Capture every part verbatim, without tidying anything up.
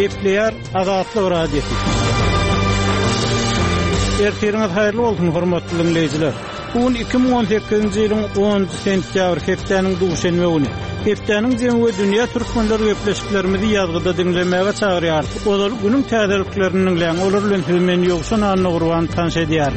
Epleyer Azatlyk radiosu. Ertiriniz hayırlı olsun hormatly dinleyijiler. Bugün iki bin on sekizinji ýylyň onunçy sentýabr hepdeniň duşanby güni. Hepdeniň jemgy dünýä türkmenleri gepleşiklerimizi ýazgyda dinlemäge çagyrýar. Olar günüň täzeliklerini bilen olar bilen hemen ýokşan anna gurban tanş edýär.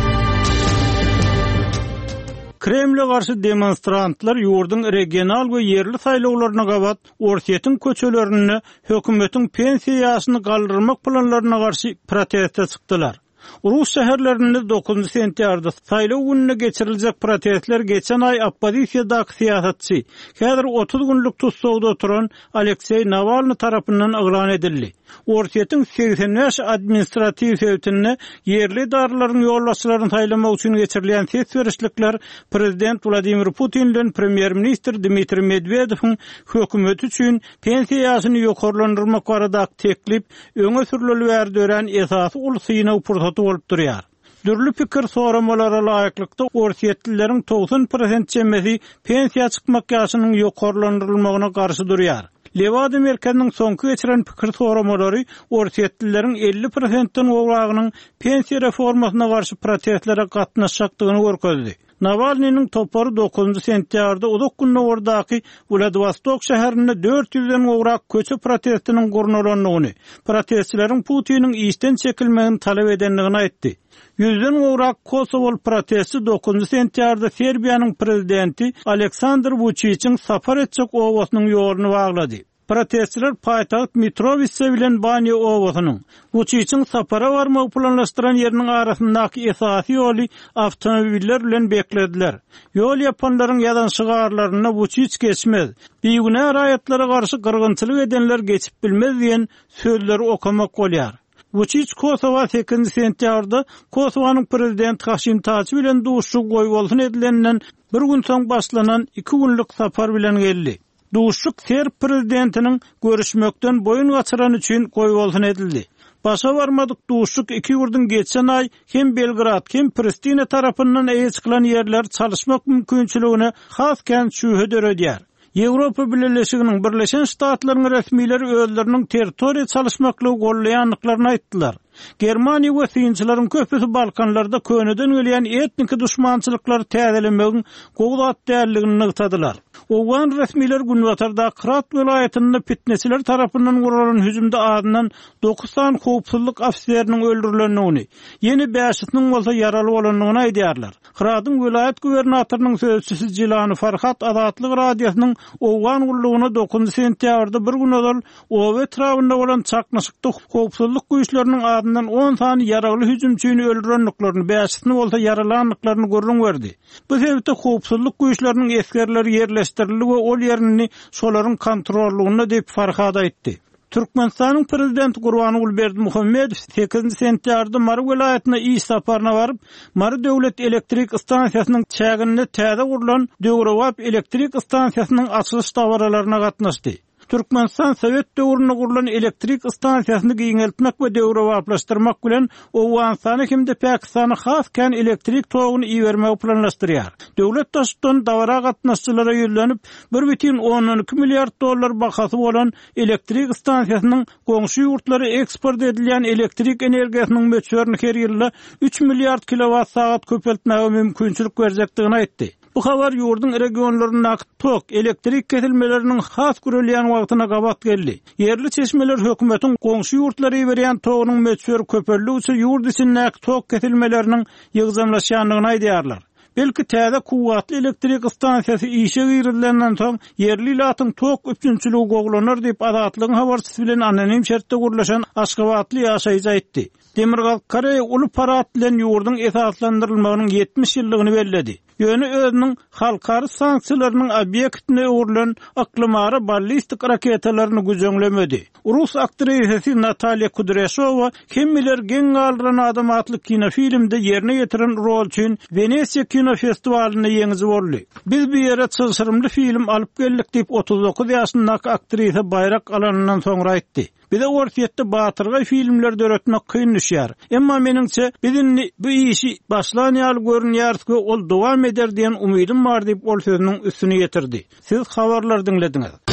Kremle garşy demonstrantlar ýurdun regional we yerli saýlawlaryna gabat Orsiýetiň köçelerini hökümetiň pensiýa ýaşyny galdyrmak planlaryna garşy protestde çykdylar. Urus şäherlerinde dokuzunçy sentýarda saýlaw gününe geçiriljek protestler geçen ay oppozisiýadaky siýasatçy, häzir otuz günlük tutsagda oturan Aleksey Navalny tarapyndan aglan edildi. Orsiýetiň seksen ýaş administrativ heyetine yerli darlaryň ýolbaşçylaryny saýlamak üçin geçirilýän ses berişlikler prezident Vladimir Putin bilen premier minister Dmitri Medvedewiň hökümeti üçin pensiýa ýaşyny ýokarlandyrmak barada teklip öňe sürilýär dören esasy ulsyna pursat bolup durýar. Dürli pikir soramalara laýyklykda Orsiýetlileriň doksan prosent jemesi pensiýa çykmak ýaşynyň ýokarlandyrylmagyna garşy durýar. Lewada merkeziniň soňky geçiren pikir soramalary Orsiýetlileriň elli prosentden gowragynyň pensiýa reformasyna garşy protestlere gatnaşjakdygyny görkezdi. Navalnyň topary dokuzunçy sentýarda uzak günlerdaky Vladivostok şäherinde dört ýüzden gowrak köçe protestiniň gurnalanlygyny, protestçileriň Putiniň işden çekilmegini talap edenligini aýtdy. Yüzden gowrak Kosowal protestçi dokuzunçy sentýarda Serbiýanyň prezidenti Aleksandr Vučićiň sapar etjek owasynyň ýolunu baglady. Protestçiler paýtagat Mitrovice bilen Banya owasynyň Vučićiň sapara barmagy planlaşdyran ýeriniň arasyndaky esasy ýoly awtomobiller bilen beklediler. Ýol ýapanlaryň ýadan şygarlaryna Vučić geçmez. Biýgine raýatlara garşy gyrgynçylyk edenler geçip bilmez diýen sözleri okamak bolýar. Vučić Kosowa sekizinçi sentýarda Kosowanyň prezidenti Haşim Taçy bilen duşuşyk goý bolsun edilenden bir gün soň başlanan iki günlük sapar bilen geldi. Duşuşyk Serb prezidentiniň görüşmekden boyun gaçyran üçin goý bolsun edildi. Başa barmadyk duşuşyk iki ýurdun geçen ay hem Belgrad hem Pristina tarapyndan eýçilen ýerler çalışmak mümkinçiligine hasken şühe döredýär. Ýewropa Birleşiginiň Birleşen Ştatlarynyň resmileri özleriniň territoriýa çalışmaklygy gollaýanlyklaryny aýtdylar. Germaniýa we synçylaryň köpüsi Balkanlarda köneden gelýän etnik düşmançylyklary täzelemegiň gowdat dälligini nygtadylar. Owan resmiler Günbatarda Krat welaýatynda fitneçiler tarapyndan guralan hüjümde adynan dokuz san howpsuzlyk ofisiýeriniň öldürilendigini, ýeni beşisiniň bolsa ýaraly bolanlygyny aýdýarlar. Krat'yň welaýat gubernatorynyň sözçüsi Jilany Farhat Azatlyk radiosynyň Owan gurulugyna dokuzunçy sentýabrda bir gün ödül owa etrafynda bolan çaknaşykda howpsuzlyk güýçleriniň adynan on san ýaraly hüjümçyny öldürenliklaryny, beşisini bolsa yaralanlyklaryny görüň berdi. Bu sebäpde howpsuzlyk güýçleriniň eskerleri ýerleşdirildi we ol ýerini şolaryň kontrollugyna diýip Farhat aýtdy. Türkmenistanyň prezidenti Gurbanuly Berdimuhammedow sekizinçi sentýarda Mary welaýatyna iş saparyna baryp, Mary döwlet elektrik stansiýasynyň çäginde täze gurulan Döwrewap elektrik stansiýasynyň açylyş dawaralaryna gatnaşdy. Türkmenistan Sowet döwründe gurulan elektrik stansiýasyny giňeltmek we döwrewaplaşdyrmak bilen Owganstany hemde Pakistany hasken elektrik toguny iýermek planlaşdyrýar. Döwlet taşdan dawara gatnaşçylara ýölenip bir бүтүн on iki milliard dollar bahasy bolan elektrik stansiýasynyň goňşy ýurtlary eksport edilýän elektrik energiýasynyň möçberini her ýyly üç milliard kilowat saat köpeltmäge mümkinçilik berjekdigini aýtdy. Bu habar ýurdun regionlaryna tok elektrik kesilmeleriniň has görülýän wagtyna gabat geldi. Yerli çeşmeler hökümetiň goňşy ýurtlary berýän togynyň möçberi köpelli üçin ýurt içindäki tok kesilmeleriniň ýygzamlaşýanlygyny aýdýarlar. Belki täze kuwwatly elektrik stansiýasy işe girilenden soň yerli ilatyň tok üçünçiligi goglanar diýip Azatlygyň habarçysy bilen anonim şertde gurlaşan Aşgabatly ýaşaýjy aýtdy. Demirgal Kare uly parat bilen ýurdun esaslandyrylmagynyň yetmiş ýyllygyny belledi. Ýöne özüniň halkary sanksiýalarynyň obyektine urulan aklymary ballistik raketalaryny güýçlemedi. Rus aktrisesi Natalya Kudryashova kimmiler geň galyran adam atly kinofilmde ýerine ýetiren rol üçin Venesiýa kino festiwalyna ýeňizi boldy. Biz bu ýere çylşyrymly film alyp geldik diýip otuz dokuz ýaşyndaky aktrisa bayrak alanyndan soňra aýtdy. Bize Orsiýetde batyrga filmler döretmek kyn düşýär. Emma meniňçe biziň bu işi başlanýar görünýär ki ol dowam eder diýen umydym bar diýip ol sözüniň üstüne ýetirdi. Siz habarlar dinlediňiz.